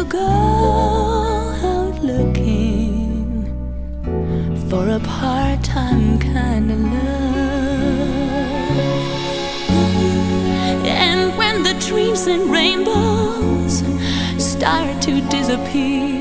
go out looking for a part-time kind of love. And when the dreams and rainbows start to disappear,